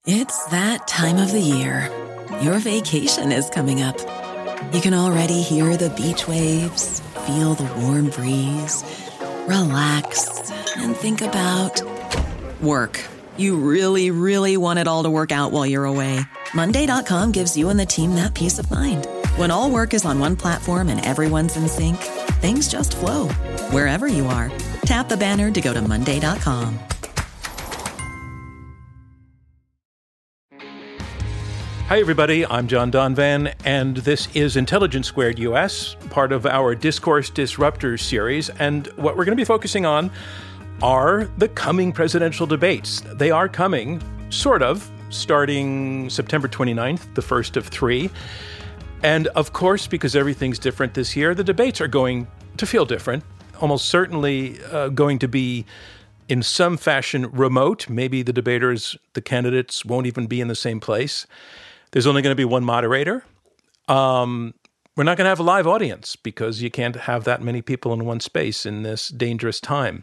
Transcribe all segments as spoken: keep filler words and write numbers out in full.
It's that time of the year. Your vacation is coming up. You can already hear the beach waves, feel the warm breeze, relax, and think about work. You really, really want it all to work out while you're away. Monday dot com gives you and the team that peace of mind. When all work is on one platform and everyone's in sync, things just flow. Wherever you are, tap the banner to go to Monday dot com. Hi, everybody. I'm John Donvan, and this is Intelligence Squared U S, part of our Discourse Disruptors series. And what we're going to be focusing on are the coming presidential debates. They are coming, sort of, starting September twenty-ninth, the first of three. And of course, because everything's different this year, the debates are going to feel different, almost certainly uh, going to be in some fashion remote. Maybe the debaters, the candidates, won't even be in the same place. There's only going to be one moderator. Um, we're not going to have a live audience because you can't have that many people in one space in this dangerous time.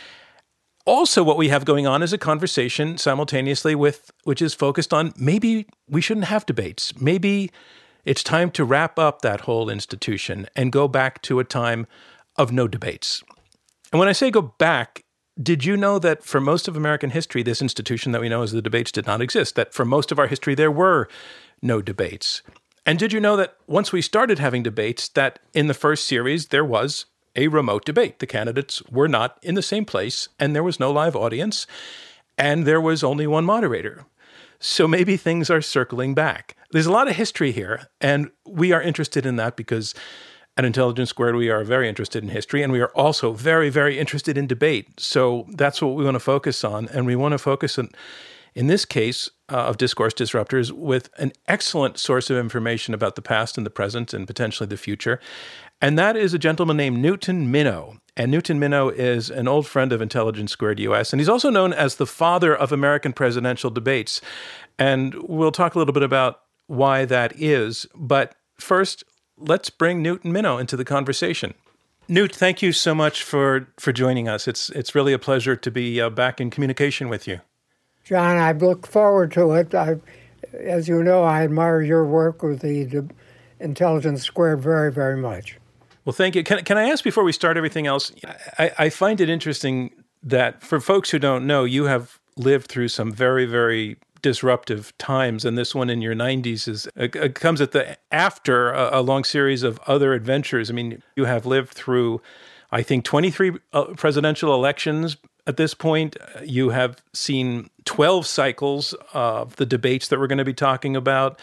Also, what we have going on is a conversation simultaneously with, which is focused on maybe we shouldn't have debates. Maybe it's time to wrap up that whole institution and go back to a time of no debates. And when I say go back, did you know that for most of American history, this institution that we know as the debates did not exist? That for most of our history, there were no debates. And did you know that once we started having debates, that in the first series, there was a remote debate? The candidates were not in the same place, and there was no live audience, and there was only one moderator. So maybe things are circling back. There's a lot of history here, and we are interested in that because at Intelligence Squared, we are very interested in history, and we are also very, very interested in debate. So that's what we want to focus on, and we want to focus on, in this case uh, of Discourse Disruptors, with an excellent source of information about the past and the present and potentially the future, and that is a gentleman named Newton Minow. And Newton Minow is an old friend of Intelligence Squared U S, and he's also known as the father of American presidential debates. And we'll talk a little bit about why that is, but first, let's bring Newton Minow into the conversation. Newt, thank you so much for, for joining us. It's it's really a pleasure to be uh, back in communication with you. John, I look forward to it. I, as you know, I admire your work with the, the Intelligence Squared very, very much. Well, thank you. Can, can I ask before we start everything else, I, I find it interesting that for folks who don't know, you have lived through some very, very disruptive times, and this one in your nineties is uh, comes at the after a, a long series of other adventures. I mean, you have lived through, I think, twenty-three uh, presidential elections at this point. You have seen twelve cycles of the debates that we're going to be talking about.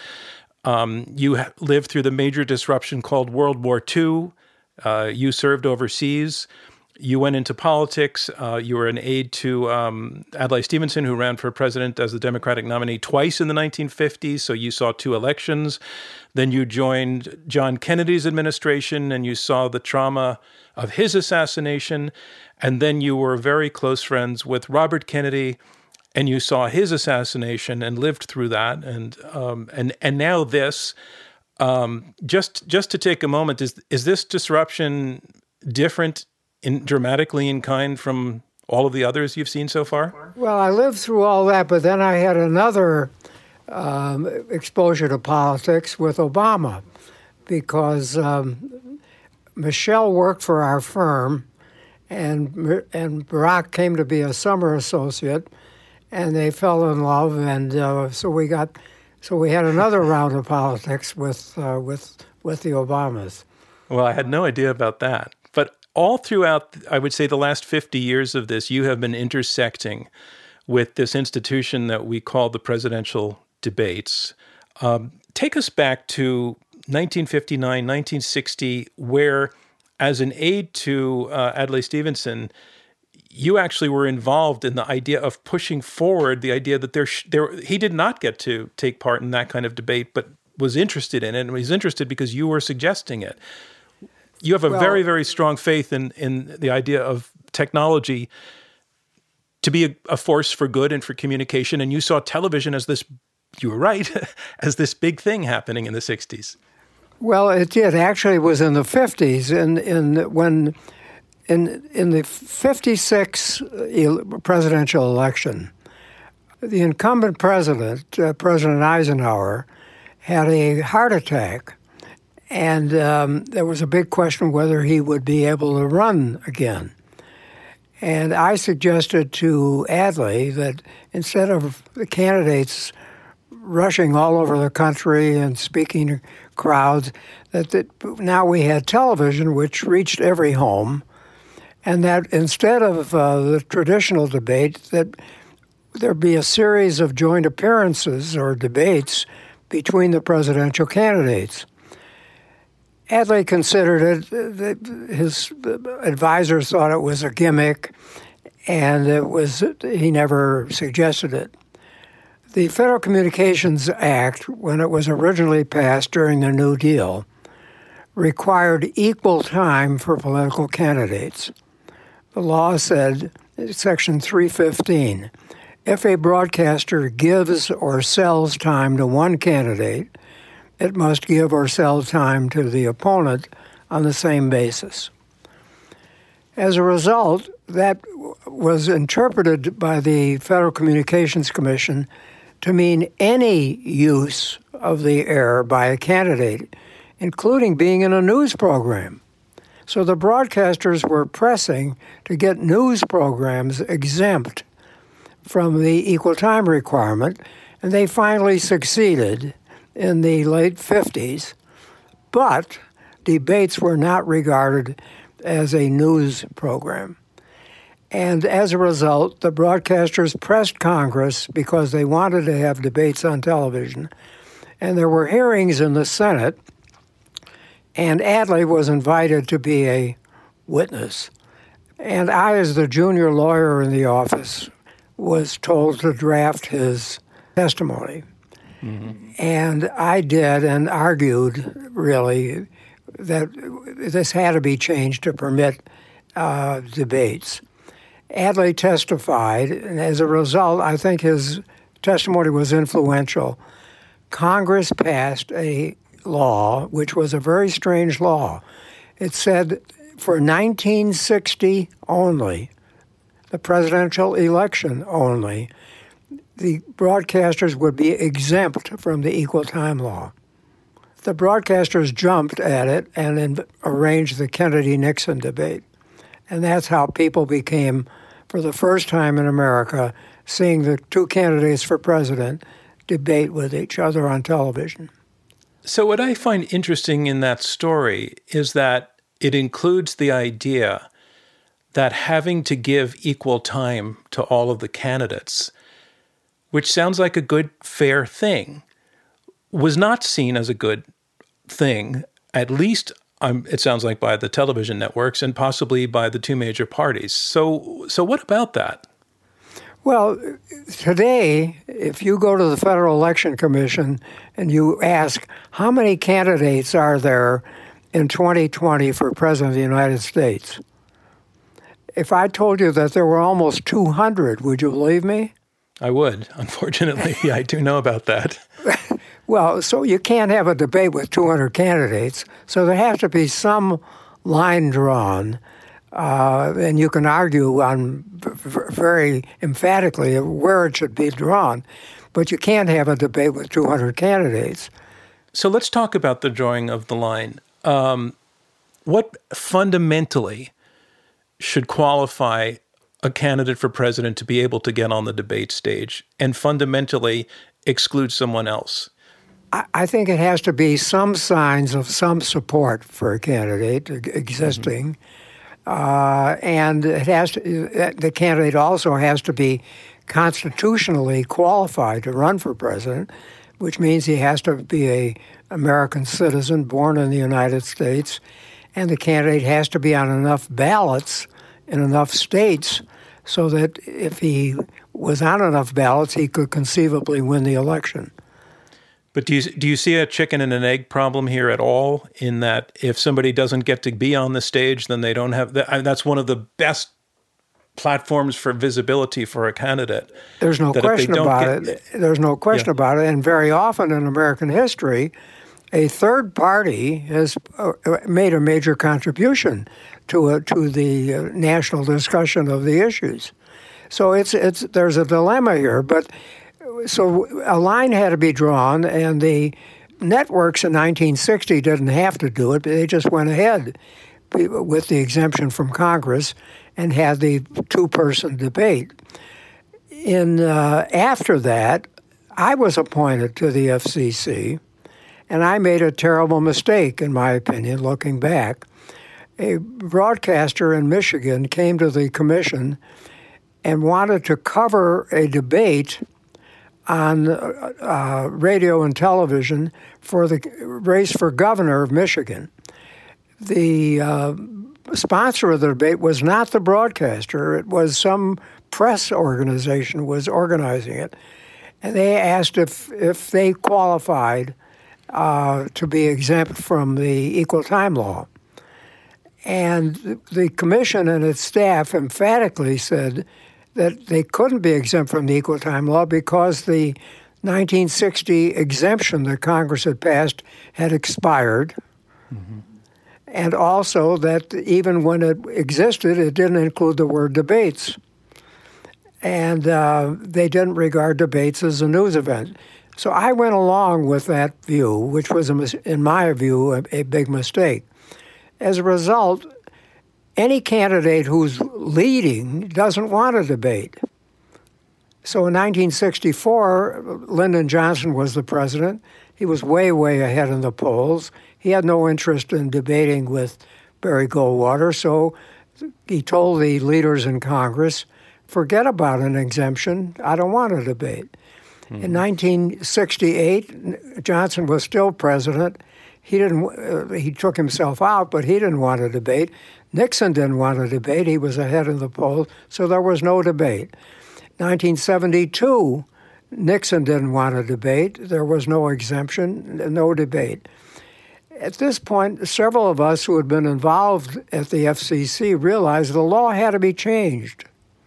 Um, you ha- lived through the major disruption called World War Two. Uh, you served overseas. You went into politics. Uh, you were an aide to um, Adlai Stevenson, who ran for president as the Democratic nominee twice in the nineteen fifties. So you saw two elections. Then you joined John Kennedy's administration, and you saw the trauma of his assassination. And then you were very close friends with Robert Kennedy, and you saw his assassination and lived through that. And um, and and now this. Um, just just to take a moment, is is this disruption different in dramatically in kind from all of the others you've seen so far? Well, I lived through all that, but then I had another um, exposure to politics with Obama, because um, Michelle worked for our firm, and and Barack came to be a summer associate, and they fell in love, and uh, so we got so we had another round of politics with uh, with with the Obamas. Well, I had no idea about that. But all throughout, I would say, the last fifty years of this, you have been intersecting with this institution that we call the presidential debates. Um, take us back to nineteen fifty-nine, nineteen sixty, where, as an aide to uh, Adlai Stevenson, you actually were involved in the idea of pushing forward the idea that there, sh- there he did not get to take part in that kind of debate, but was interested in it, and was interested because you were suggesting it. You have a well, very, very strong faith in, in the idea of technology to be a, a force for good and for communication, and you saw television as this, you were right, as this big thing happening in the sixties. Well, it did. Actually, it was in the fifties, and in, in, when in in the fifty-six presidential election, the incumbent president, uh, President Eisenhower, had a heart attack, and um, there was a big question whether he would be able to run again. And I suggested to Adlai that instead of the candidates rushing all over the country and speaking to crowds, that, that now we had television, which reached every home, and that instead of uh, the traditional debate, that there be a series of joint appearances or debates between the presidential candidates. Adlai considered it, his advisors thought it was a gimmick, and it was he never suggested it. The Federal Communications Act, when it was originally passed during the New Deal, required equal time for political candidates. The law said, Section three fifteen, if a broadcaster gives or sells time to one candidate, it must give or sell time to the opponent on the same basis. As a result, that was interpreted by the Federal Communications Commission to mean any use of the air by a candidate, including being in a news program. So the broadcasters were pressing to get news programs exempt from the equal time requirement, and they finally succeeded in the late fifties, but debates were not regarded as a news program. And as a result, the broadcasters pressed Congress because they wanted to have debates on television, and there were hearings in the Senate, and Adlai was invited to be a witness. And I, as the junior lawyer in the office, was told to draft his testimony. Mm-hmm. And I did and argued, really, that this had to be changed to permit uh, debates. Adlai testified, and as a result, I think his testimony was influential. Congress passed a law, which was a very strange law. It said for nineteen sixty only, the presidential election only, the broadcasters would be exempt from the equal time law. The broadcasters jumped at it and then arranged the Kennedy-Nixon debate. And that's how people became, for the first time in America, seeing the two candidates for president debate with each other on television. So what I find interesting in that story is that it includes the idea that having to give equal time to all of the candidates, which sounds like a good, fair thing, was not seen as a good thing, at least um, it sounds like by the television networks and possibly by the two major parties. So, so what about that? Well, today, if you go to the Federal Election Commission and you ask how many candidates are there in twenty twenty for President of the United States, if I told you that there were almost two hundred, would you believe me? I would. Unfortunately, I do know about that. Well, so you can't have a debate with two hundred candidates, so there has to be some line drawn, uh, and you can argue on v- very emphatically where it should be drawn, but you can't have a debate with two hundred candidates. So let's talk about the drawing of the line. Um, what fundamentally should qualify a candidate for president to be able to get on the debate stage and fundamentally exclude someone else? I think it has to be some signs of some support for a candidate existing, mm-hmm. uh, and it has to, the candidate also has to be constitutionally qualified to run for president, which means he has to be a American citizen born in the United States, and the candidate has to be on enough ballots in enough states so that if he was on enough ballots, he could conceivably win the election. But do you, do you see a chicken and an egg problem here at all, in that if somebody doesn't get to be on the stage, then they don't have... The, that's one of the best platforms for visibility for a candidate. There's no question about get, it. There's no question yeah. about it. And very often in American history, a third party has made a major contribution to a, to the national discussion of the issues. So it's it's there's a dilemma here. But so a line had to be drawn, and the networks in nineteen sixty didn't have to do it, but they just went ahead with the exemption from Congress and had the two-person debate. In uh, after that, I was appointed to the F C C, and I made a terrible mistake, in my opinion, looking back. A broadcaster in Michigan came to the commission and wanted to cover a debate on uh, radio and television for the race for governor of Michigan. The uh, sponsor of the debate was not the broadcaster. It was some press organization was organizing it. And they asked if, if they qualified uh, to be exempt from the equal time law. And the commission and its staff emphatically said that they couldn't be exempt from the equal time law because the nineteen sixty exemption that Congress had passed had expired. Mm-hmm. And also that even when it existed, it didn't include the word debates. And uh, they didn't regard debates as a news event. So I went along with that view, which was, a mis- in my view, a, a big mistake. As a result, any candidate who's leading doesn't want a debate. So in nineteen sixty-four, Lyndon Johnson was the president. He was way, way ahead in the polls. He had no interest in debating with Barry Goldwater, so he told the leaders in Congress, forget about an exemption. I don't want a debate. Mm-hmm. In nineteen sixty-eight, Johnson was still president. He didn't. Uh, he took himself out, but he didn't want a debate. Nixon didn't want a debate. He was ahead in the polls, so there was no debate. nineteen seventy-two, Nixon didn't want a debate. There was no exemption, no debate. At this point, several of us who had been involved at the F C C realized the law had to be changed.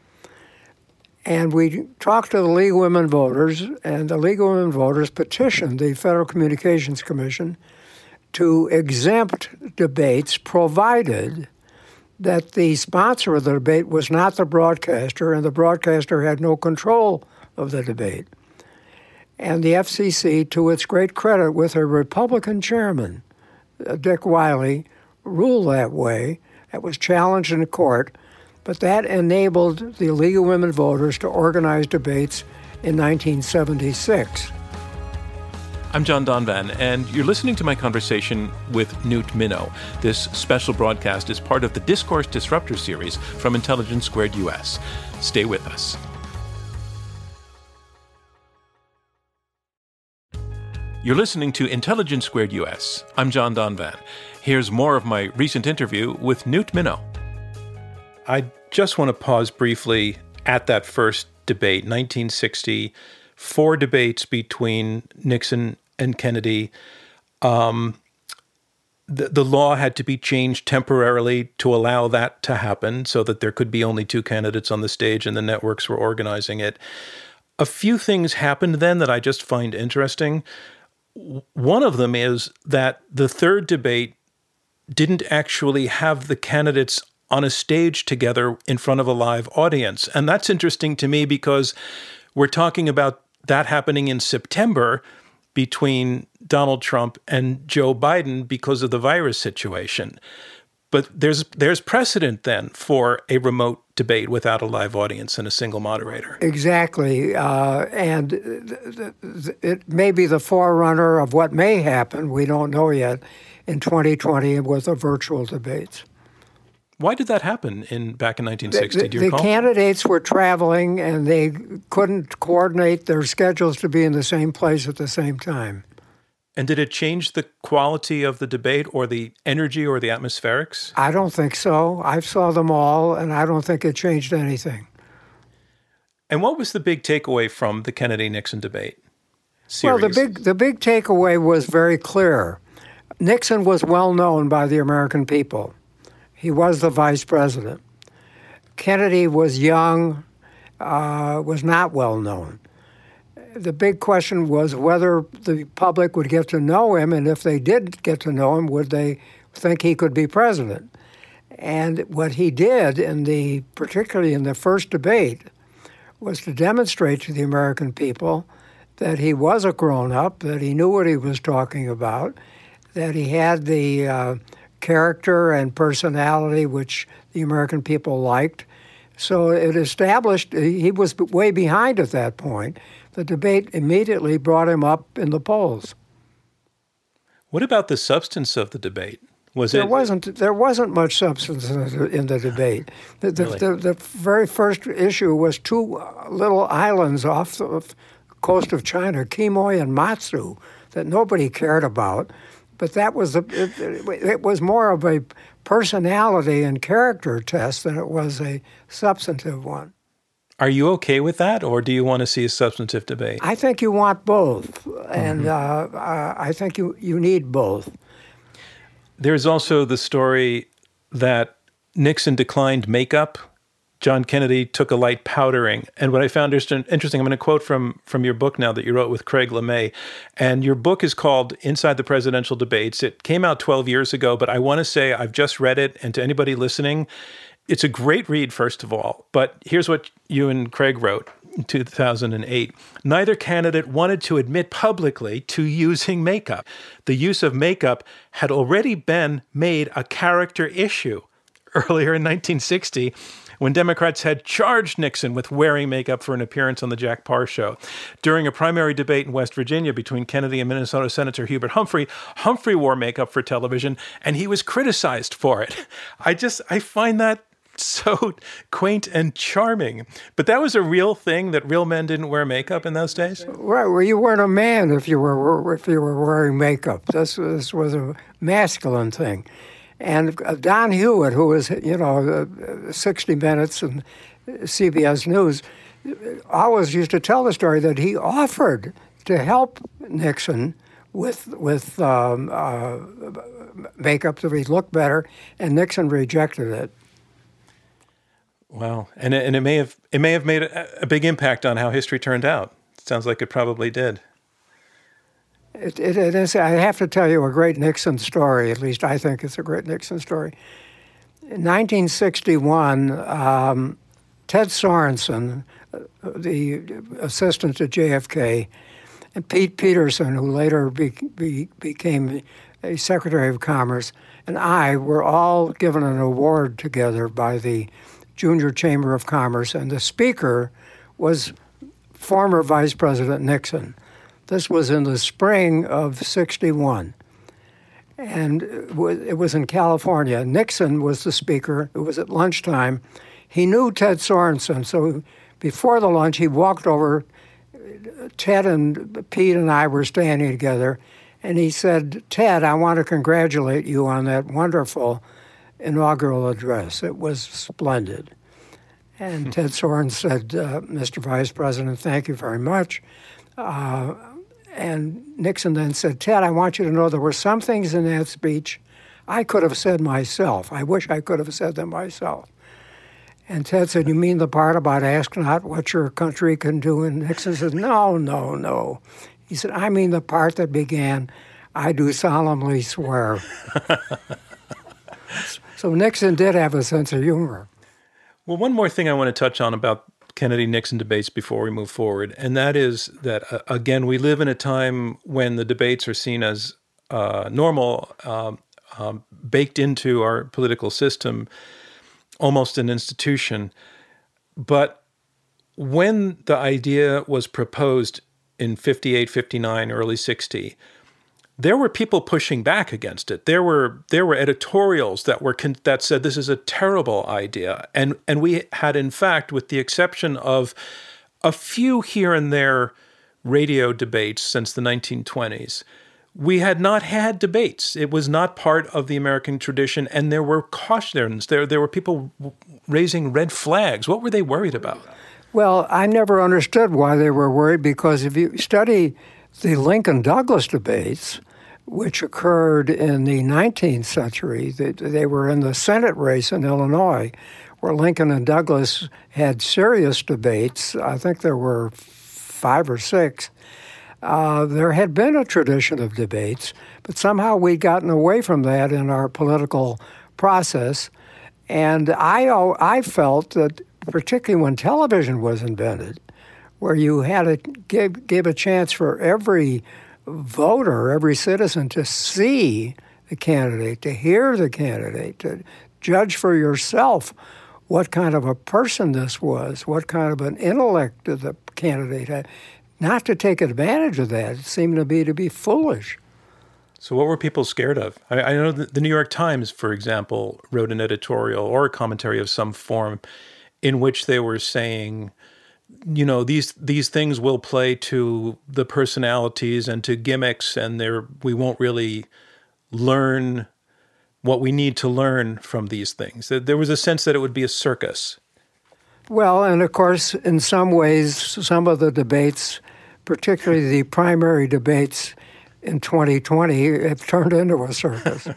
And we talked to the League of Women Voters, and the League of Women Voters petitioned the Federal Communications Commission to exempt debates provided that the sponsor of the debate was not the broadcaster, and the broadcaster had no control of the debate. And the F C C, to its great credit, with a Republican chairman, Dick Wiley, ruled that way. It was challenged in court, but that enabled the League of Women Voters to organize debates in nineteen seventy-six. I'm John Donvan, and you're listening to my conversation with Newt Minow. This special broadcast is part of the Discourse Disruptor series from Intelligence Squared U S. Stay with us. You're listening to Intelligence Squared U S. I'm John Donvan. Here's more of my recent interview with Newt Minow. I just want to pause briefly at that first debate, nineteen sixty, four debates between Nixon and Kennedy. Um, the, the law had to be changed temporarily to allow that to happen so that there could be only two candidates on the stage and the networks were organizing it. A few things happened then that I just find interesting. One of them is that the third debate didn't actually have the candidates on a stage together in front of a live audience. And that's interesting to me because we're talking about that happening in September between Donald Trump and Joe Biden because of the virus situation. But there's there's precedent then for a remote debate without a live audience and a single moderator. Exactly. Uh, and th- th- it may be the forerunner of what may happen, we don't know yet, in twenty twenty with the virtual debates. Why did that happen in back in nineteen sixty? The, Do you the recall? candidates were traveling and they couldn't coordinate their schedules to be in the same place at the same time. And did it change the quality of the debate or the energy or the atmospherics? I don't think so. I saw them all, and I don't think it changed anything. And what was the big takeaway from the Kennedy-Nixon debate series? Well, the big the big takeaway was very clear. Nixon was well known by the American people. He was the vice president. Kennedy was young, uh, was not well known. The big question was whether the public would get to know him, and if they did get to know him, would they think he could be president? And what he did, in the particularly in the first debate, was to demonstrate to the American people that he was a grown-up, that he knew what he was talking about, that he had the uh, character and personality which the American people liked. So it established, he was way behind at that point. The debate immediately brought him up in the polls. What about the substance of the debate? Was there it? wasn't there wasn't much substance in the, in the debate. The, the, Really? the, the very first issue was two little islands off the coast of China, Quemoy and Matsu, that nobody cared about. But that was a, it, it was more of a personality and character test than it was a substantive one. Are you okay with that, or do you want to see a substantive debate? I think you want both, and mm-hmm. uh, uh, I think you, you need both. There's also the story that Nixon declined makeup. John Kennedy took a light powdering. And what I found interesting, I'm going to quote from, from your book now that you wrote with Craig LeMay. And your book is called Inside the Presidential Debates. It came out twelve years ago, but I want to say I've just read it. And to anybody listening, it's a great read, first of all. But here's what you and Craig wrote in two thousand eight. Neither candidate wanted to admit publicly to using makeup. The use of makeup had already been made a character issue earlier in nineteen sixty, when Democrats had charged Nixon with wearing makeup for an appearance on the Jack Paar Show. During a primary debate in West Virginia between Kennedy and Minnesota Senator Hubert Humphrey, Humphrey wore makeup for television, and he was criticized for it. I just, I find that so quaint and charming. But that was a real thing, that real men didn't wear makeup in those days? Right. Well, you weren't a man if you were if you were wearing makeup. This, this was a masculine thing. And Don Hewitt, who was, you know, sixty minutes and C B S News, always used to tell the story that he offered to help Nixon with with um, uh, makeup so he'd look better, and Nixon rejected it. Wow, and it, and it may have it may have made a, a big impact on how history turned out. It sounds like it probably did. It, it, it is. I have to tell you a great Nixon story. At least I think it's a great Nixon story. In nineteen sixty-one, um, Ted Sorensen, the assistant to J F K, and Pete Peterson, who later be, be, became a Secretary of Commerce, and I were all given an award together by the Junior Chamber of Commerce, and the speaker was former Vice President Nixon. This was in the spring of sixty-one, and it was in California. Nixon was the speaker. It was at lunchtime. He knew Ted Sorensen, so before the lunch, he walked over. Ted and Pete and I were standing together, and he said, "Ted, I want to congratulate you on that wonderful inaugural address. It was splendid." And Ted Sorensen said, uh, "Mister Vice President, thank you very much." Uh, And Nixon then said, "Ted, I want you to know there were some things in that speech I could have said myself. I wish I could have said them myself." And Ted said, "You mean the part about ask not what your country can do?" And Nixon said, "No, no, no." He said, "I mean the part that began, I do solemnly swear." So Nixon did have a sense of humor. Well, one more thing I want to touch on about Kennedy-Nixon debates before we move forward, and that is that, uh, again, we live in a time when the debates are seen as uh, normal, um, um, baked into our political system, almost an institution. But when the idea was proposed in fifty-eight, fifty-nine, early sixty, there were people pushing back against it. There were there were editorials that were con- that said this is a terrible idea, and and we had, in fact, with the exception of a few here and there radio debates since the nineteen twenties, we had not had debates. It was not part of the American tradition, and there were cautions. There there were people raising red flags. What were they worried about? Well, I never understood why they were worried, because if you study the Lincoln-Douglas debates, which occurred in the nineteenth century, they, they were in the Senate race in Illinois, where Lincoln and Douglas had serious debates. I think there were five or six. Uh, there had been a tradition of debates, but somehow we'd gotten away from that in our political process. And I, I felt that particularly when television was invented, where you had to give, give a chance for every voter, every citizen to see the candidate, to hear the candidate, to judge for yourself what kind of a person this was, what kind of an intellect did the candidate had. Not to take advantage of that, it seemed to be to be foolish. So what were people scared of? I, I know that the New York Times, for example, wrote an editorial or a commentary of some form in which they were saying, you know, these these things will play to the personalities and to gimmicks, and there we won't really learn what we need to learn from these things. There was a sense that it would be a circus. Well, and of course, in some ways, some of the debates, particularly the primary debates in twenty twenty, have turned into a circus.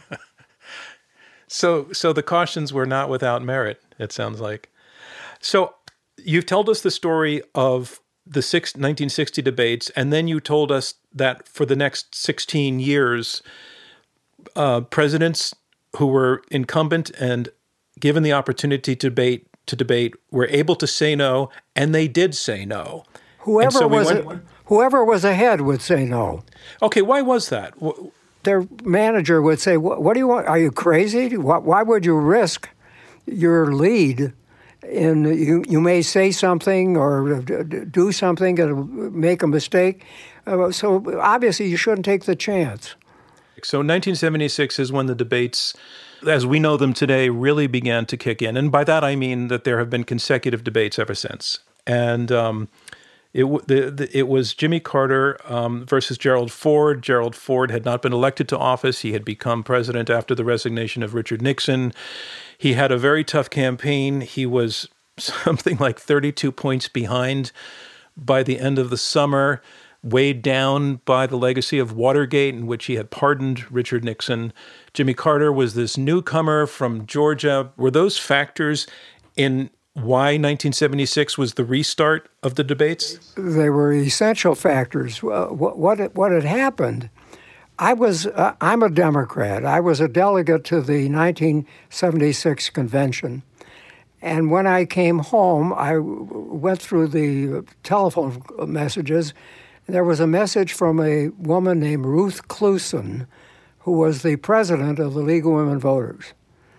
so, so the cautions were not without merit, it sounds like. So you've told us the story of the six, nineteen sixty debates, and then you told us that for the next sixteen years, uh, presidents who were incumbent and given the opportunity to debate, to debate were able to say no, and they did say no. Whoever so we was went, a, whoever was ahead would say no. Okay, why was that? Their manager would say, "What do you want? Are you crazy? Why would you risk your lead? And you you may say something or do something that'll make a mistake. Uh, so obviously you shouldn't take the chance." So nineteen seventy-six is when the debates, as we know them today, really began to kick in. And by that I mean that there have been consecutive debates ever since. And um, it, the, the, it was Jimmy Carter um, versus Gerald Ford. Gerald Ford had not been elected to office. He had become president after the resignation of Richard Nixon. He had a very tough campaign. He was something like thirty-two points behind by the end of the summer, weighed down by the legacy of Watergate, in which he had pardoned Richard Nixon. Jimmy Carter was this newcomer from Georgia. Were those factors in why nineteen seventy-six was the restart of the debates? They were essential factors. What what, what had happened, I was, uh, I'm a Democrat. I was a delegate to the nineteen seventy-six convention. And when I came home, I went through the telephone messages. There was a message from a woman named Ruth Cluson, who was the president of the League of Women Voters.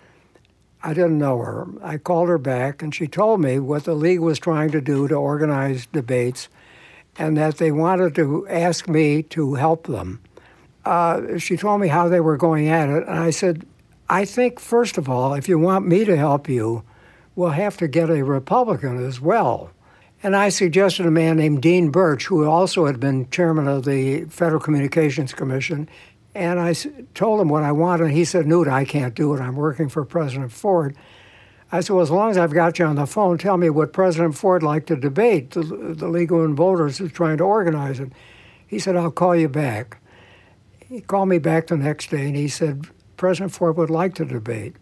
I didn't know her. I called her back, and she told me what the League was trying to do to organize debates, and that they wanted to ask me to help them. Uh, she told me how they were going at it, and I said, I think, first of all, if you want me to help you, we'll have to get a Republican as well. And I suggested a man named Dean Birch, who also had been chairman of the Federal Communications Commission. And I told him what I wanted. And he said, Newt, I can't do it. I'm working for President Ford. I said, well, as long as I've got you on the phone, tell me what President Ford liked to debate. The, the League of Women Voters is trying to organize it. He said, I'll call you back. He called me back the next day, and he said, President Ford would like to debate.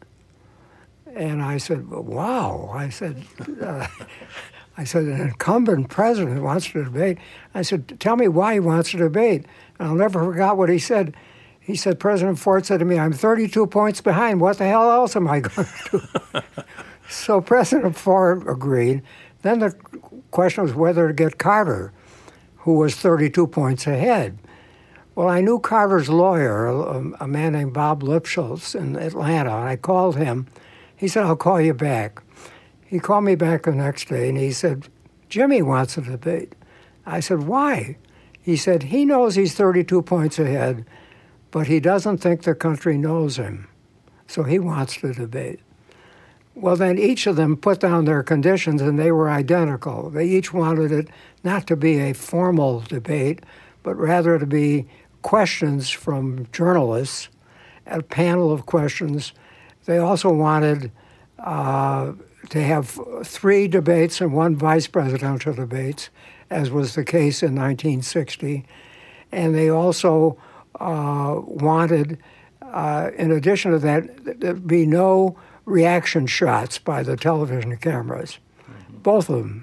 And I said, wow. I said, uh, I said, an incumbent president wants to debate. I said, tell me why he wants to debate. And I'll never forget what he said. He said, President Ford said to me, I'm thirty-two points behind. What the hell else am I going to do? So President Ford agreed. Then the question was whether to get Carter, who was thirty-two points ahead. Well, I knew Carter's lawyer, a, a man named Bob Lipschultz in Atlanta, and I called him. He said, I'll call you back. He called me back the next day, and he said, Jimmy wants to debate. I said, why? He said, he knows he's thirty-two points ahead, but he doesn't think the country knows him, so he wants to debate. Well, then each of them put down their conditions, and they were identical. They each wanted it not to be a formal debate, but rather to be questions from journalists, a panel of questions. They also wanted uh, to have three debates and one vice presidential debates, as was the case in nineteen sixty. And they also uh, wanted, uh, in addition to that, there be no reaction shots by the television cameras, mm-hmm. both of them.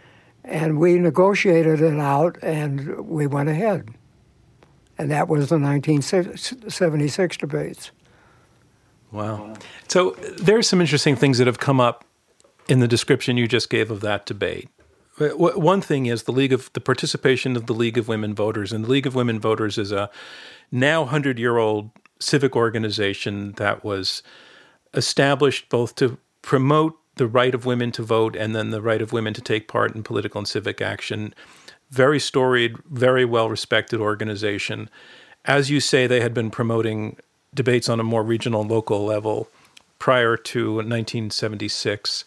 And we negotiated it out, and we went ahead. And that was the nineteen seventy-six debates. Wow. So there are some interesting things that have come up in the description you just gave of that debate. One thing is the League of the participation of the League of Women Voters, and the League of Women Voters is a now hundred-year-old civic organization that was established both to promote the right of women to vote and then the right of women to take part in political and civic action. Very storied, very well-respected organization. As you say, they had been promoting debates on a more regional, local level prior to nineteen seventy-six.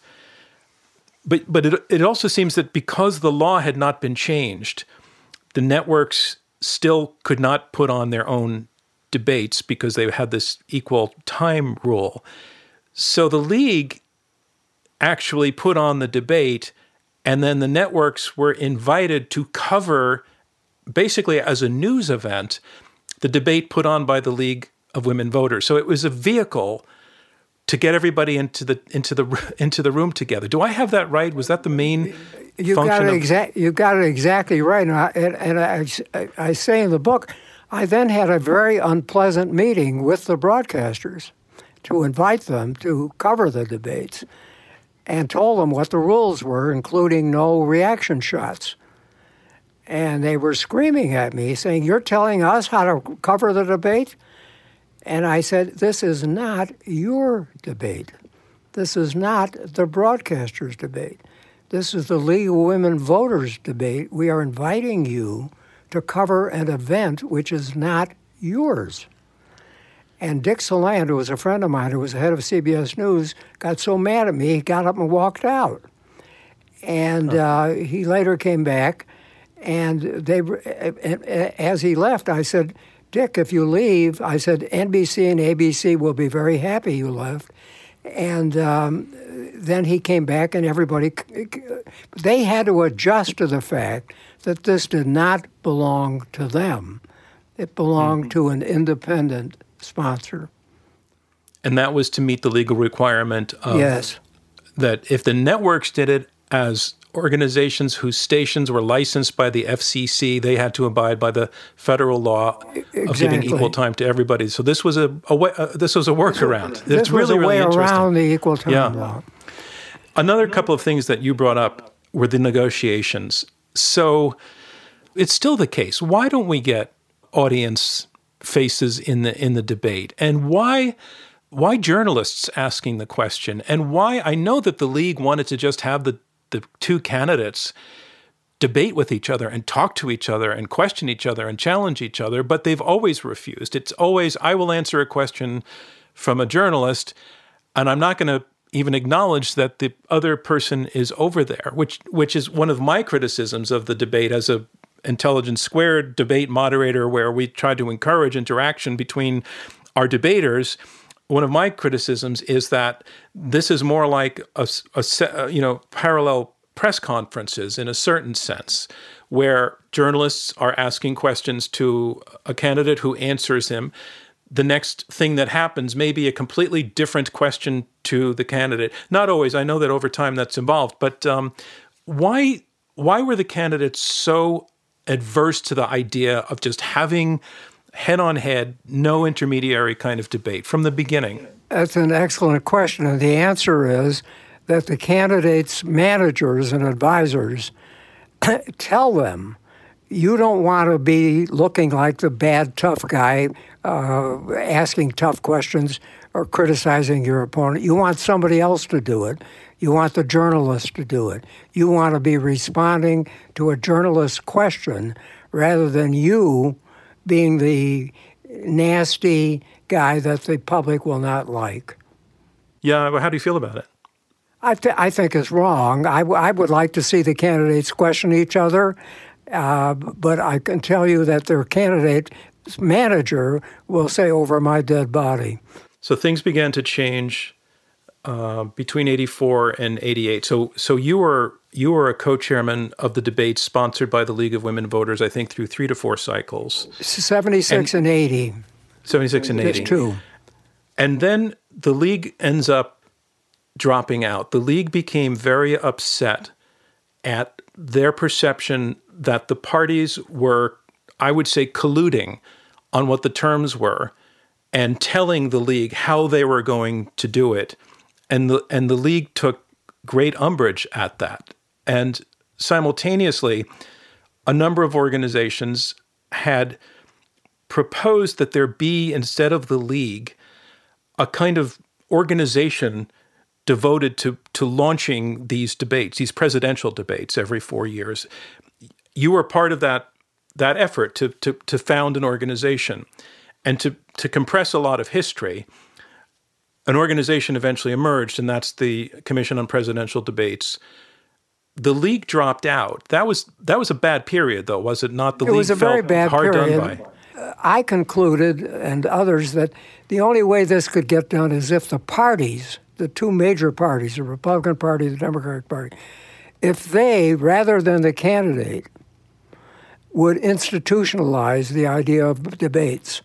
But but it it also seems that because the law had not been changed, the networks still could not put on their own debates because they had this equal time rule. So the League actually put on the debate, and then the networks were invited to cover, basically as a news event, the debate put on by the League of Women Voters. So it was a vehicle to get everybody into the into the into the room together. Do I have that right? Was that the main you function? Got it of- exa- you got it exactly right. And, I, and, and I, I say in the book, I then had a very unpleasant meeting with the broadcasters to invite them to cover the debates and told them what the rules were, including no reaction shots. And they were screaming at me, saying, "You're telling us how to cover the debate?" And I said, "This is not your debate. This is not the broadcaster's debate. This is the League of Women Voters debate. We are inviting you to cover an event which is not yours." And Dick Saland, who was a friend of mine, who was the head of C B S News, got so mad at me, he got up and walked out. And uh, he later came back, and they, as he left, I said, "Dick, if you leave," I said, "N B C and A B C will be very happy you left." And um, then he came back, and everybody, they had to adjust to the fact that this did not belong to them. It belonged mm-hmm. to an independent sponsor. And that was to meet the legal requirement of yes. that if the networks did it as organizations whose stations were licensed by the F C C, they had to abide by the federal law exactly. of giving equal time to everybody. So this was a, a way, uh, this was a workaround. This it's was really, a way really around the equal time yeah. law. Another couple of things that you brought up were the negotiations. So it's still the case. Why don't we get audience faces in the in the debate? And why why journalists asking the question? And why I know that the League wanted to just have the the two candidates debate with each other and talk to each other and question each other and challenge each other, but they've always refused. It's always, I will answer a question from a journalist, and I'm not going to even acknowledge that the other person is over there, which which is one of my criticisms of the debate as a Intelligence Squared debate moderator, where we try to encourage interaction between our debaters. One of my criticisms is that this is more like a, a you know parallel press conferences in a certain sense, where journalists are asking questions to a candidate who answers him. The next thing that happens may be a completely different question to the candidate. Not always. I know that over time that's involved. But um, why why were the candidates so adverse to the idea of just having head-on-head, no intermediary kind of debate from the beginning? That's an excellent question. And the answer is that the candidates' managers and advisors tell them, you don't want to be looking like the bad, tough guy, uh, asking tough questions or criticizing your opponent. You want somebody else to do it. You want the journalist to do it. You want to be responding to a journalist's question rather than you being the nasty guy that the public will not like. Yeah, well, how do you feel about it? I, th- I think it's wrong. I, w- I would like to see the candidates question each other, uh, but I can tell you that their candidate's manager will say, "Over my dead body." So things began to change uh, between eighty-four and eighty-eight. So so you were you were a co-chairman of the debates sponsored by the League of Women Voters, I think, through three to four cycles. seventy-six and, and eighty. seventy-six and eighty. There's two. And then the League ends up dropping out. The League became very upset at their perception that the parties were, I would say, colluding on what the terms were and telling the League how they were going to do it. And the and the League took great umbrage at that. And simultaneously, a number of organizations had proposed that there be, instead of the League, a kind of organization devoted to, to launching these debates, these presidential debates every four years. You were part of that that effort to to, to found an organization. And to, to compress a lot of history, an organization eventually emerged, and that's the Commission on Presidential Debates. The League dropped out. That was that was a bad period, though, was it not? The it League was a felt very bad hard period. done by. I concluded, and others, that the only way this could get done is if the parties, the two major parties, the Republican Party, the Democratic Party, if they, rather than the candidate, would institutionalize the idea of debates.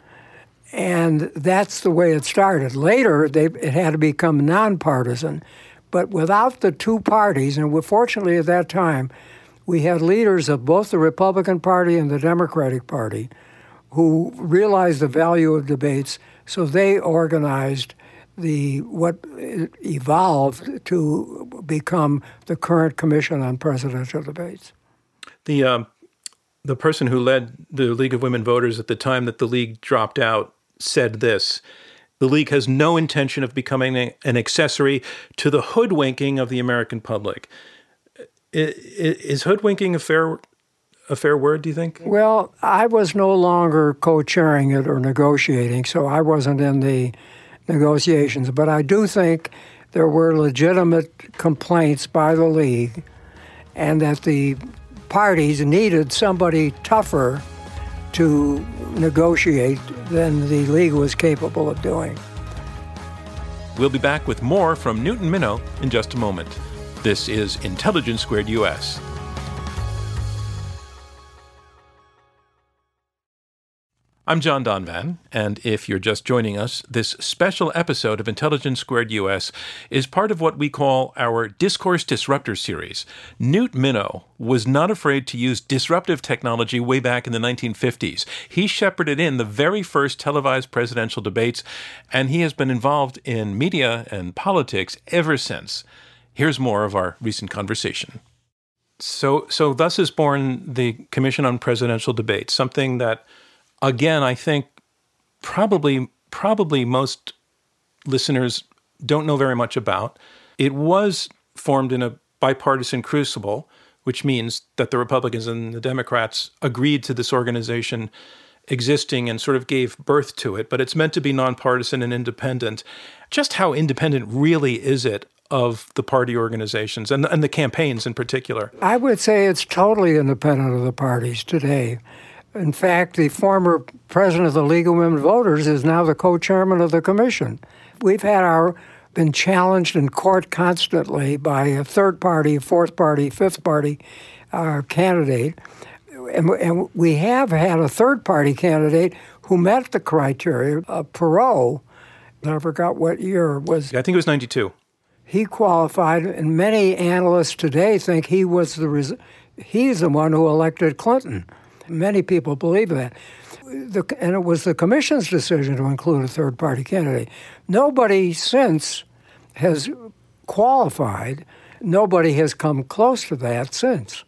And that's the way it started. Later, they, it had to become nonpartisan. But without the two parties, and fortunately at that time, we had leaders of both the Republican Party and the Democratic Party who realized the value of debates, so they organized the what evolved to become the current Commission on Presidential Debates. The uh, the person who led the League of Women Voters at the time that the League dropped out said this: the League has no intention of becoming a, an accessory to the hoodwinking of the American public. Is, is hoodwinking a fair a fair word, do you think? Well, I was no longer co-chairing it or negotiating, so I wasn't in the negotiations. But I do think there were legitimate complaints by the League, and that the parties needed somebody tougher to negotiate than the League was capable of doing. We'll be back with more from Newton Minow in just a moment. This is Intelligence Squared U S. I'm John Donvan, and if you're just joining us, this special episode of Intelligence Squared U S is part of what we call our Discourse Disruptor series. Newt Minow was not afraid to use disruptive technology way back in the nineteen fifties. He shepherded in the very first televised presidential debates, and he has been involved in media and politics ever since. Here's more of our recent conversation. So, so thus is born the Commission on Presidential Debates, something that, again, I think probably probably most listeners don't know very much about. It was formed in a bipartisan crucible, which means that the Republicans and the Democrats agreed to this organization existing and sort of gave birth to it, but it's meant to be nonpartisan and independent. Just how independent really is it of the party organizations and, and the campaigns in particular? I would say it's totally independent of the parties today. In fact, the former president of the League of Women Voters is now the co-chairman of the commission. We've had our been challenged in court constantly by a third party, fourth party, fifth party uh, candidate. And, and we have had a third party candidate who met the criteria. Uh, Perot, I forgot what year it was. I think it was ninety-two. He qualified, and many analysts today think he was the res- he's the one who elected Clinton. Many people believe that. The, and it was the commission's decision to include a third-party candidate. Nobody since has qualified. Nobody has come close to that since.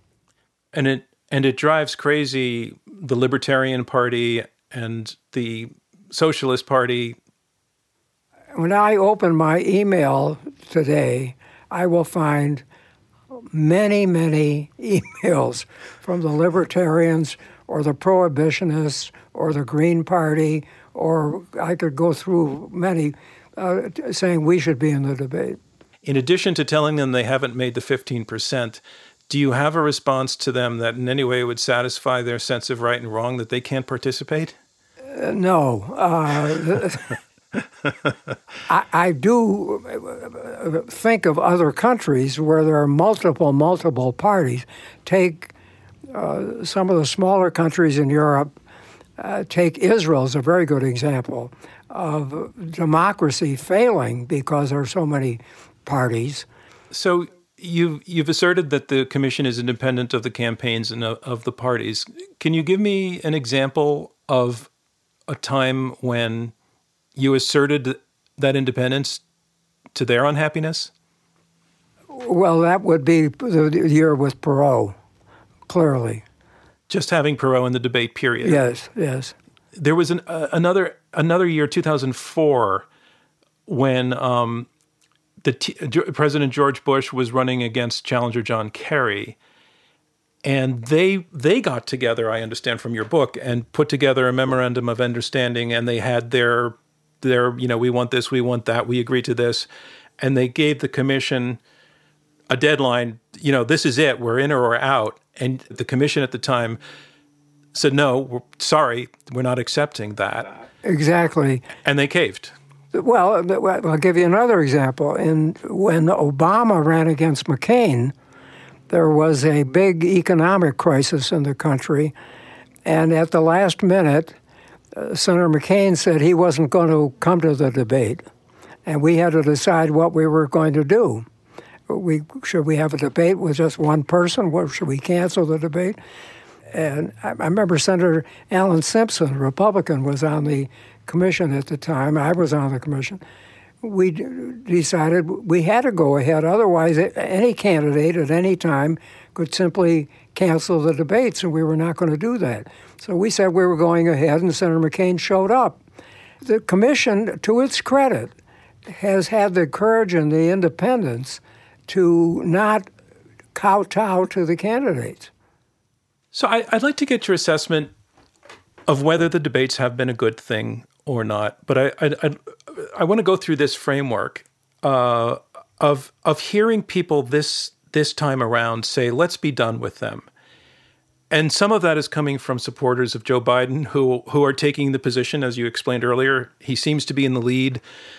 And it and it drives crazy the Libertarian Party and the Socialist Party. When I open my email today, I will find many, many emails from the Libertarians or the Prohibitionists or the Green Party, or I could go through many uh, saying we should be in the debate. In addition to telling them they haven't made the fifteen percent, do you have a response to them that in any way would satisfy their sense of right and wrong, that they can't participate? Uh, no. Uh, I, I do think of other countries where there are multiple, multiple parties. Take uh, some of the smaller countries in Europe. Uh, take Israel as a very good example of democracy failing because there are so many parties. So you've, you've asserted that the commission is independent of the campaigns and of, of the parties. Can you give me an example of a time when you asserted that independence to their unhappiness? Well, that would be the year with Perot, clearly. Just having Perot in the debate period. Yes, yes. There was an, uh, another another year, two thousand four, when um, the T- President George Bush was running against challenger John Kerry. And they they got together, I understand from your book, and put together a memorandum of understanding, and they had their, their you know, we want this, we want that, we agree to this. And they gave the commission a deadline, you know, this is it, we're in or we're out. And the commission at the time said, no, we're sorry, we're not accepting that. Exactly. And they caved. Well, I'll give you another example. In, when Obama ran against McCain, there was a big economic crisis in the country, and at the last minute, uh, Senator McCain said he wasn't going to come to the debate, and we had to decide what we were going to do. We should we have a debate with just one person? Or should we cancel the debate? And I, I remember Senator Alan Simpson, a Republican, was on the commission at the time. I was on the commission. We d- decided we had to go ahead. Otherwise, any candidate at any time could simply cancel the debates, and we were not going to do that. So we said we were going ahead, and Senator McCain showed up. The commission, to its credit, has had the courage and the independence to not kowtow to the candidates. So I, I'd like to get your assessment of whether the debates have been a good thing or not. But I I, I, I want to go through this framework uh, of of hearing people this this time around say, let's be done with them. And some of that is coming from supporters of Joe Biden who who are taking the position, as you explained earlier, he seems to be in the lead,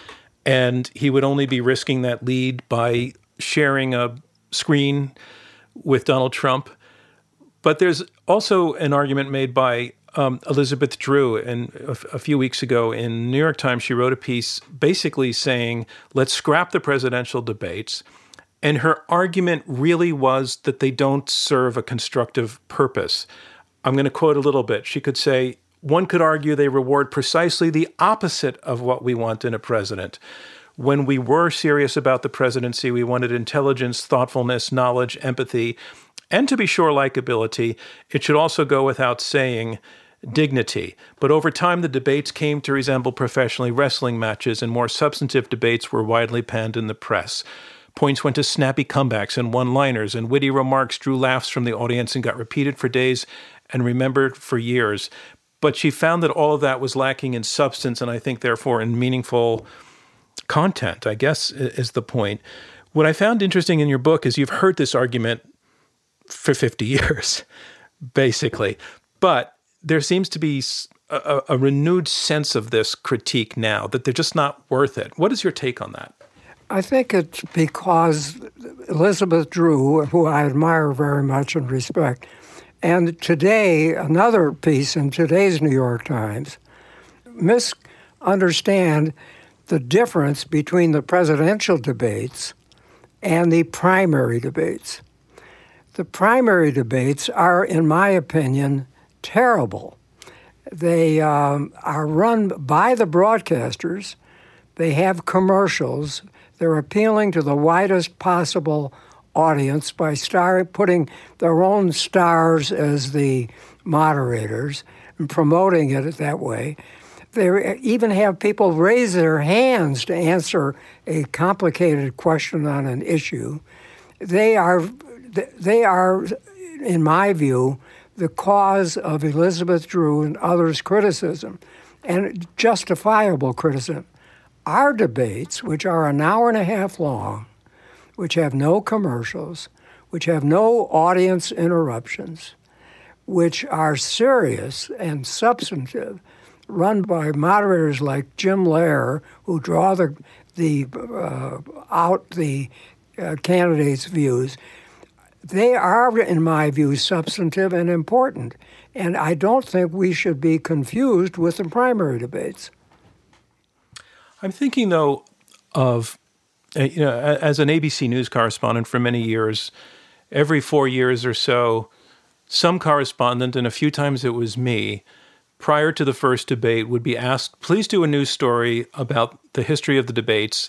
and he would only be risking that lead by sharing a screen with Donald Trump. But there's also an argument made by um, Elizabeth Drew, and a, a few weeks ago in New York Times, she wrote a piece basically saying, let's scrap the presidential debates. And her argument really was that they don't serve a constructive purpose. I'm going to quote a little bit. She could say, one could argue they reward precisely the opposite of what we want in a president. When we were serious about the presidency, we wanted intelligence, thoughtfulness, knowledge, empathy, and to be sure, likability. It should also go without saying, dignity. But over time, the debates came to resemble professionally wrestling matches, and more substantive debates were widely panned in the press. Points went to snappy comebacks and one-liners, and witty remarks drew laughs from the audience and got repeated for days and remembered for years. But she found that all of that was lacking in substance, and I think, therefore, in meaningful content, I guess, is the point. What I found interesting in your book is you've heard this argument for fifty years, basically. But there seems to be a, a renewed sense of this critique now, that they're just not worth it. What is your take on that? I think it's because Elizabeth Drew, who I admire very much and respect, and today, another piece in today's New York Times, misunderstand the difference between the presidential debates and the primary debates. The primary debates are, in my opinion, terrible. They um, are run by the broadcasters. They have commercials. They're appealing to the widest possible audience by star putting their own stars as the moderators and promoting it that way. They even have people raise their hands to answer a complicated question on an issue. They are, they are, in my view, the cause of Elizabeth Drew and others' criticism, and justifiable criticism. Our debates, which are an hour and a half long, which have no commercials, which have no audience interruptions, which are serious and substantive, run by moderators like Jim Lehrer, who draw the the uh, out the uh, candidates' views. They are, in my view, substantive and important, and I don't think we should be confused with the primary debates. I'm thinking, though, of, you know, as an A B C News correspondent for many years, every four years or so, some correspondent, and a few times it was me, prior to the first debate would be asked, please do a news story about the history of the debates.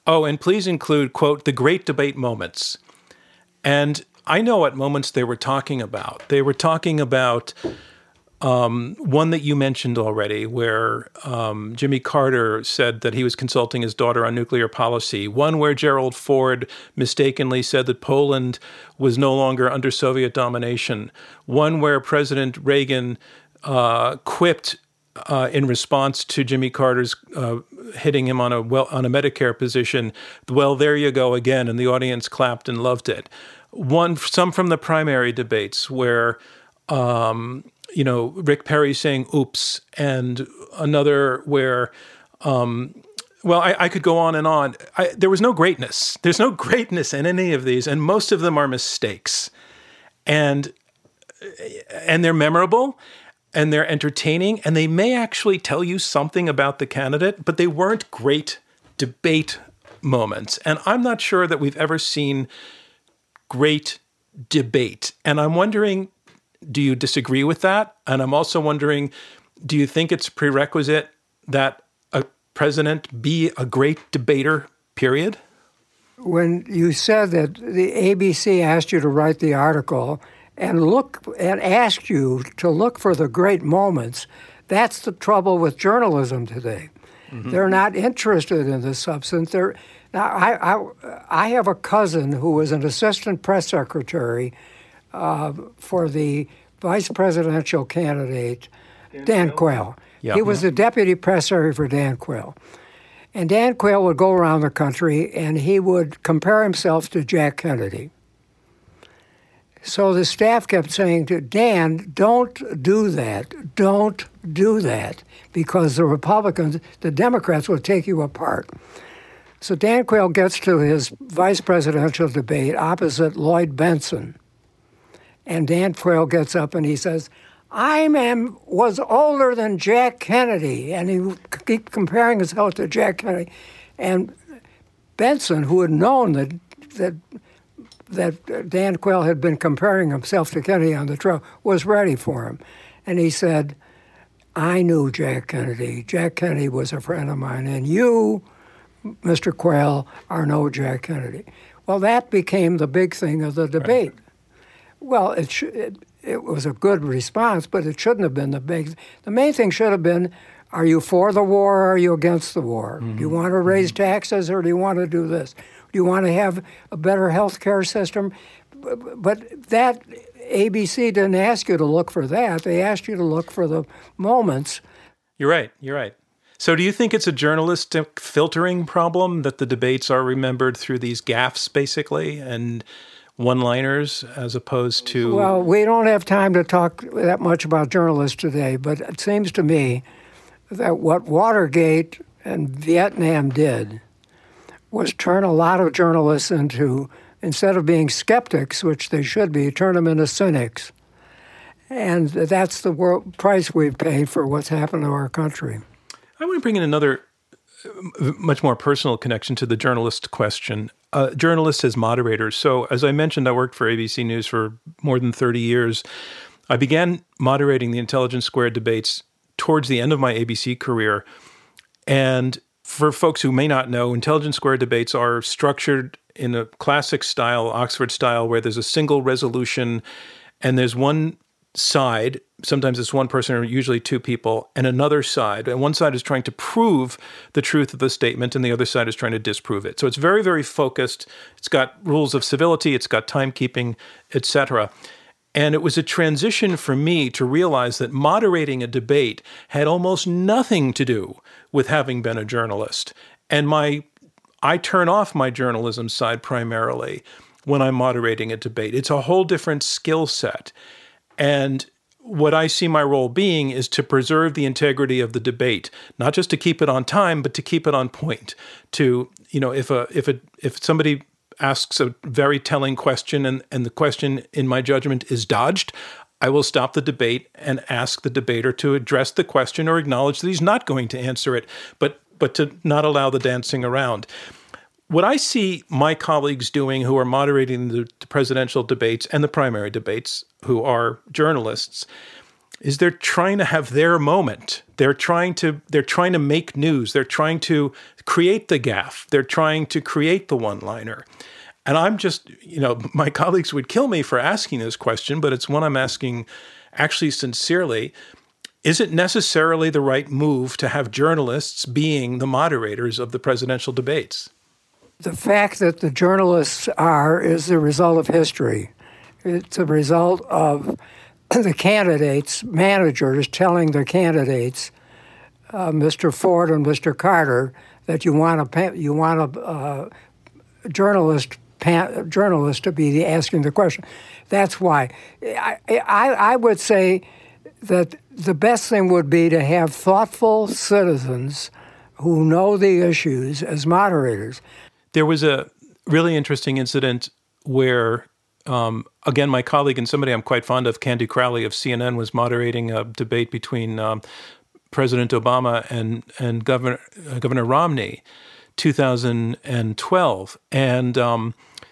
Oh, and please include, quote, the great debate moments. And I know what moments they were talking about. They were talking about um, one that you mentioned already, where um, Jimmy Carter said that he was consulting his daughter on nuclear policy. One where Gerald Ford mistakenly said that Poland was no longer under Soviet domination. One where President Reagan uh, quipped Uh, in response to Jimmy Carter's uh, hitting him on a well on a Medicare position, well, there you go again, and the audience clapped and loved it. One, some from the primary debates where, um, you know, Rick Perry saying "oops," and another where, um, well, I, I could go on and on. I, there was no greatness. There's no greatness in any of these, and most of them are mistakes, and and they're memorable. And they're entertaining, and they may actually tell you something about the candidate, but they weren't great debate moments. And I'm not sure that we've ever seen great debate. And I'm wondering, do you disagree with that? And I'm also wondering, do you think it's a prerequisite that a president be a great debater, period? When you said that the A B C asked you to write the article and look and asked you to look for the great moments, that's the trouble with journalism today. Mm-hmm. They're not interested in the substance. They're, now, I, I, I have a cousin who was an assistant press secretary uh, for the vice presidential candidate, Dan, Dan Quayle. Yeah. He was the deputy press secretary for Dan Quayle. And Dan Quayle would go around the country, and he would compare himself to Jack Kennedy. So the staff kept saying to Dan, don't do that. Don't do that, because the Republicans, the Democrats will take you apart. So Dan Quayle gets to his vice presidential debate opposite Lloyd Bentsen. And Dan Quayle gets up and he says, I am, was older than Jack Kennedy. And he would keep comparing himself to Jack Kennedy. And Bentsen, who had known that that that Dan Quayle had been comparing himself to Kennedy on the trail, was ready for him. And he said, I knew Jack Kennedy. Jack Kennedy was a friend of mine, and you, Mister Quayle, are no Jack Kennedy. Well, that became the big thing of the debate. Right. Well, it, sh- it it was a good response, but it shouldn't have been the big. The main thing should have been, are you for the war or are you against the war? Mm-hmm. Do you want to raise mm-hmm. taxes or do you want to do this? Do you want to have a better health care system? But that A B C didn't ask you to look for that. They asked you to look for the moments. You're right. You're right. So do you think it's a journalistic filtering problem that the debates are remembered through these gaffes, basically, and one-liners as opposed to... Well, we don't have time to talk that much about journalists today, but it seems to me that what Watergate and Vietnam did was turn a lot of journalists into, instead of being skeptics, which they should be, turn them into cynics. And that's the world price we've paid for what's happened to our country. I want to bring in another much more personal connection to the journalist question. Uh, journalists as moderators. So as I mentioned, I worked for A B C News for more than thirty years. I began moderating the Intelligence Squared debates towards the end of my A B C career. And for folks who may not know, Intelligence Squared debates are structured in a classic style, Oxford style, where there's a single resolution and there's one side, sometimes it's one person or usually two people, and another side. And one side is trying to prove the truth of the statement and the other side is trying to disprove it. So it's very, very focused. It's got rules of civility, it's got timekeeping, et cetera. And it was a transition for me to realize that moderating a debate had almost nothing to do with having been a journalist. And my, I turn off my journalism side primarily when I'm moderating a debate. It's a whole different skill set. And what I see my role being is to preserve the integrity of the debate, not just to keep it on time, but to keep it on point. To, you know, if a if a if somebody asks a very telling question and, and the question, in my judgment, is dodged, I will stop the debate and ask the debater to address the question or acknowledge that he's not going to answer it, but but to not allow the dancing around. What I see my colleagues doing who are moderating the, the presidential debates and the primary debates, who are journalists, is they're trying to have their moment. They're trying to they're trying to make news. They're trying to create the gaffe. They're trying to create the one-liner. And I'm just, you know, my colleagues would kill me for asking this question, but it's one I'm asking actually sincerely. Is it necessarily the right move to have journalists being the moderators of the presidential debates? The fact that the journalists are is the result of history. It's a result of the candidates, managers telling the candidates, uh, Mister Ford and Mister Carter, that you want a you want a uh, journalist journalist to be asking the question. That's why I, I I would say that the best thing would be to have thoughtful citizens who know the issues as moderators. There was a really interesting incident where, um, again, my colleague and somebody I'm quite fond of, Candy Crowley of C N N, was moderating a debate between um, President Obama and and Governor uh, Governor Romney, two thousand twelve, and um,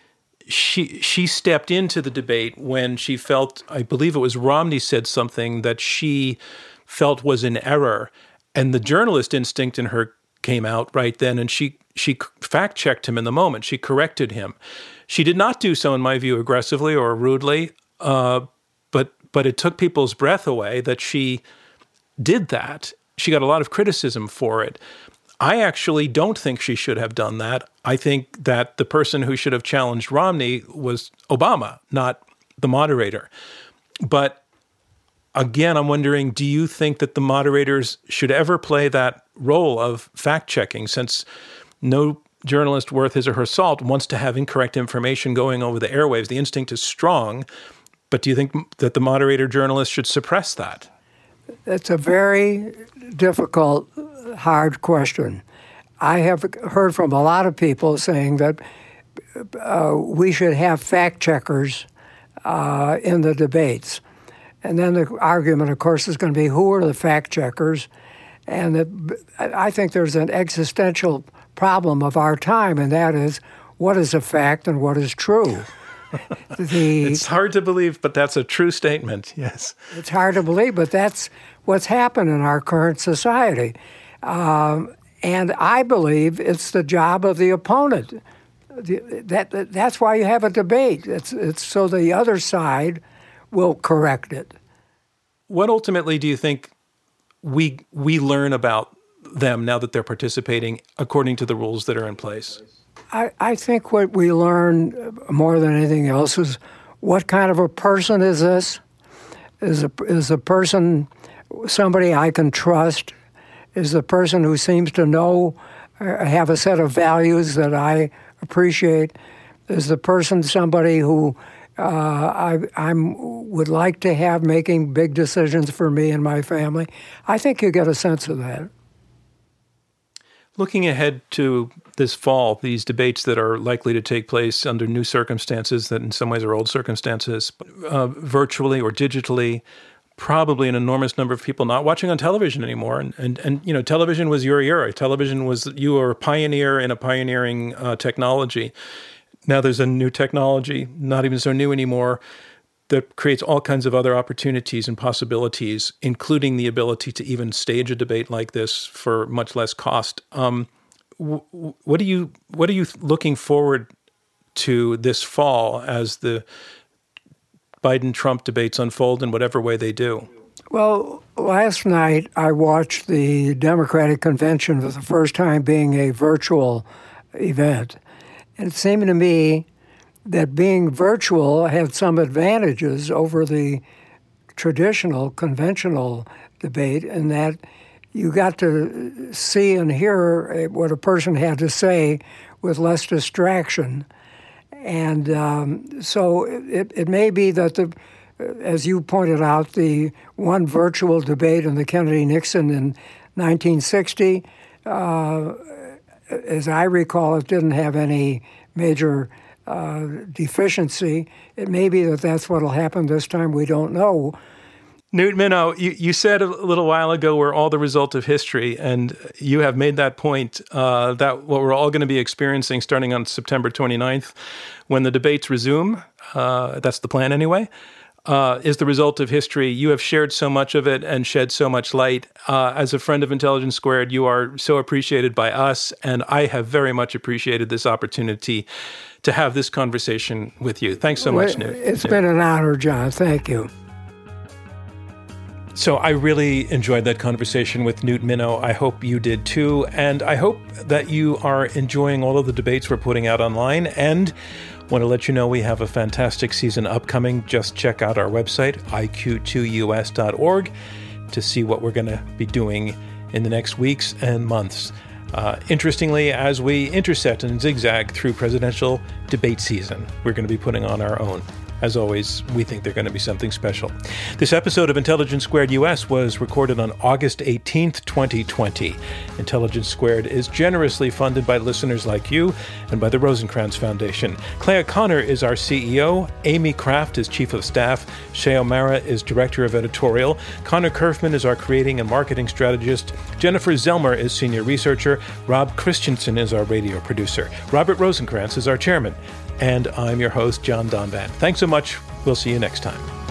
she she stepped into the debate when she felt, I believe it was Romney said something that she felt was in error, and the journalist instinct in her came out right then, and she she fact-checked him in the moment. She corrected him. She did not do so, in my view, aggressively or rudely, uh, but but it took people's breath away that she did that. She got a lot of criticism for it. I actually don't think she should have done that. I think that the person who should have challenged Romney was Obama, not the moderator. But again, I'm wondering, do you think that the moderators should ever play that role of fact-checking, since no journalist worth his or her salt wants to have incorrect information going over the airwaves? The instinct is strong, but do you think that the moderator journalist should suppress that? It's a very difficult, hard question. I have heard from a lot of people saying that uh, we should have fact-checkers uh, in the debates. And then the argument, of course, is going to be, who are the fact-checkers? And the, I think there's an existential problem of our time, and that is, what is a fact and what is true? The, it's hard to believe, but that's a true statement, yes. It's hard to believe, but that's what's happened in our current society. Um, and I believe it's the job of the opponent. The, that, that That's why you have a debate. It's, it's so the other side will correct it. What ultimately do you think we we learn about them now that they're participating according to the rules that are in place? I, I think what we learn more than anything else is, what kind of a person is this? Is a, is a person somebody I can trust? Is the person who seems to know, uh, have a set of values that I appreciate? Is the person somebody who uh, I I'm, would like to have making big decisions for me and my family? I think you get a sense of that. Looking ahead to this fall, these debates that are likely to take place under new circumstances that in some ways are old circumstances, uh, virtually or digitally, probably an enormous number of people not watching on television anymore. And, and, and you know, television was your era. Television was, you were a pioneer in a pioneering uh, technology. Now there's a new technology, not even so new anymore, that creates all kinds of other opportunities and possibilities, including the ability to even stage a debate like this for much less cost. Um, w- what are you what are you looking forward to this fall as the Biden-Trump debates unfold in whatever way they do? Well, last night I watched the Democratic Convention for the first time being a virtual event. And it seemed to me that being virtual had some advantages over the traditional, conventional debate, in that you got to see and hear what a person had to say with less distraction. And um, so it, it may be that, the, as you pointed out, the one virtual debate in the Kennedy-Nixon in nineteen sixty, uh, as I recall, it didn't have any major Uh, deficiency. It may be that that's what will happen this time. We don't know. Newt Minow, you, you said a little while ago we're all the result of history, and you have made that point, uh, that what we're all going to be experiencing starting on September twenty-ninth when the debates resume. Uh, that's the plan anyway. uh, is the result of history. You have shared so much of it and shed so much light. Uh, as a friend of Intelligence Squared, you are so appreciated by us, and I have very much appreciated this opportunity to have this conversation with you. Thanks so much, Newt. It's been an honor, John. Thank you. So I really enjoyed that conversation with Newt Minow. I hope you did too. And I hope that you are enjoying all of the debates we're putting out online. And want to let you know we have a fantastic season upcoming. Just check out our website, I Q two U S dot org, to see what we're going to be doing in the next weeks and months. Uh, interestingly, as we intersect and zigzag through presidential debate season, we're going to be putting on our own. As always, we think they're going to be something special. This episode of Intelligence Squared U S was recorded on August eighteenth, twenty twenty. Intelligence Squared is generously funded by listeners like you and by the Rosencrantz Foundation. Clay O'Connor is our C E O. Amy Kraft is Chief of Staff. Shay O'Mara is Director of Editorial. Connor Kerfman is our Creating and Marketing Strategist. Jennifer Zelmer is Senior Researcher. Rob Christensen is our Radio Producer. Robert Rosencrantz is our Chairman. And I'm your host, John Donvan. Thanks so much. We'll see you next time.